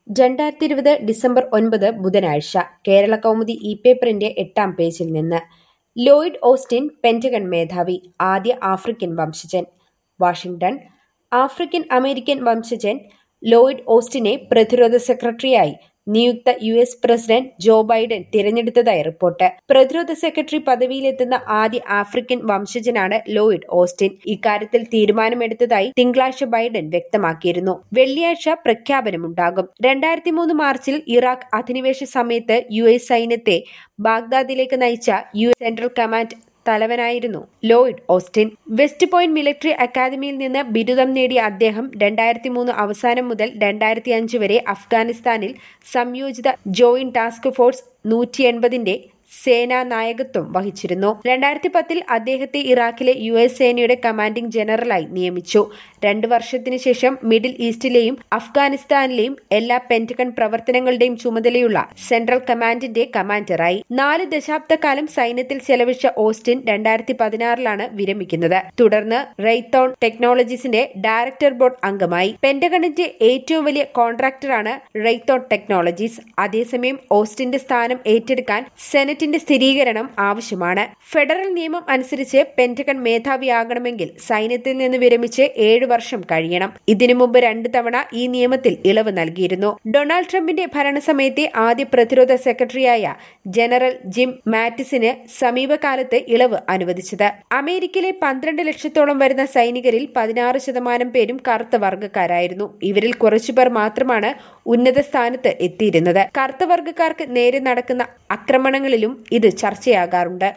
2020 December 9 ബുധനാഴ്ച കേരള കൗമുദി പേപ്പറിന്റെ 8-ാം പേജിൽ നിന്ന് ലോയിഡ് ഓസ്റ്റിൻ പെന്റഗൺ മേധാവി ആദ്യ ആഫ്രിക്കൻ വംശജൻ. വാഷിംഗ്ടൺ. ആഫ്രിക്കൻ അമേരിക്കൻ വംശജൻ ലോയിഡ് ഓസ്റ്റിനെ പ്രതിരോധ സെക്രട്ടറിയായി നിയുക്ത US പ്രസിഡന്റ് ജോ ബൈഡൻ തിരഞ്ഞെടുത്തതായി റിപ്പോർട്ട്. പ്രതിരോധ സെക്രട്ടറി പദവിയിലെത്തുന്ന ആദ്യ ആഫ്രിക്കൻ വംശജനാണ് ലോയിഡ് ഓസ്റ്റിൻ. ഇക്കാര്യത്തിൽ തീരുമാനമെടുത്തതായി തിങ്കളാഴ്ച ബൈഡൻ വ്യക്തമാക്കിയിരുന്നു. വെള്ളിയാഴ്ച പ്രഖ്യാപനമുണ്ടാകും. 2003 മാർച്ചിൽ ഇറാഖ് അധിനിവേശ സമയത്ത് US സൈന്യത്തെ ബാഗ്ദാദിലേക്ക് നയിച്ച US സെൻട്രൽ കമാൻഡ് തലവനായിരുന്നു Lloyd Austin. West Point military അക്കാദമിയിൽ നിന്ന് ബിരുദം നേടിയ അദ്ദേഹം 2003 അവസാനം മുതൽ 2005 വരെ അഫ്ഗാനിസ്ഥാനിൽ സംയോജിത ജോയിന്റ് ടാസ്ക് ഫോഴ്സ് 180ന്റെ സേനാ നായകത്വം വഹിച്ചിരുന്നു. 2010 അദ്ദേഹത്തെ ഇറാഖിലെ US സേനയുടെ കമാൻഡിംഗ് ജനറലായി നിയമിച്ചു. 2 വർഷത്തിനു ശേഷം മിഡിൽ ഈസ്റ്റിലെയും അഫ്ഗാനിസ്ഥാനിലെയും എല്ലാ പെന്റഗൺ പ്രവർത്തനങ്ങളുടെയും ചുമതലയുള്ള സെൻട്രൽ കമാൻഡിന്റെ കമാൻഡറായി. 4 ദശാബ്ദക്കാലം സൈന്യത്തിൽ ചെലവഴിച്ച ഓസ്റ്റിൻ 2016 വിരമിക്കുന്നത്. തുടർന്ന് റെയ്ത്തോൺ ടെക്നോളജീസിന്റെ ഡയറക്ടർ ബോർഡ് അംഗമായി. പെന്റഗണിന്റെ ഏറ്റവും വലിയ കോൺട്രാക്ടറാണ് റെയ്ത്തോൺ ടെക്നോളജീസ്. അതേസമയം ഓസ്റ്റിന്റെ സ്ഥാനം ഏറ്റെടുക്കാൻ സെനറ്റിന്റെ സ്ഥിരീകരണം ആവശ്യമാണ്. ഫെഡറൽ നിയമം അനുസരിച്ച് പെന്റഗൺ മേധാവിയാകണമെങ്കിൽ സൈന്യത്തിൽ നിന്ന് വിരമിച്ച് 7 വർഷം കഴിയണം. ഇതിനു മുമ്പ് 2 തവണ ഈ നിയമത്തിൽ ഇളവ് നൽകിയിരുന്നു. ഡൊണാൾഡ് ട്രംപിന്റെ ഭരണസമയത്തെ ആദ്യ പ്രതിരോധ സെക്രട്ടറിയായ ജനറൽ ജിം മാറ്റിസിന് സമീപകാലത്ത് ഇളവ് അനുവദിച്ചത്. അമേരിക്കയിലെ 12 ലക്ഷത്തോളം വരുന്ന സൈനികരിൽ 16% പേരും കറുത്ത വർഗ്ഗക്കാരായിരുന്നു. ഇവരിൽ കുറച്ചുപേർ മാത്രമാണ് ഉന്നത സ്ഥാനത്ത് എത്തിയിരുന്നത്. കറുത്ത വർഗ്ഗക്കാർക്ക് നേരെ നടക്കുന്ന ആക്രമണങ്ങളിലും ഇത് ചർച്ചയാകാറുണ്ട്.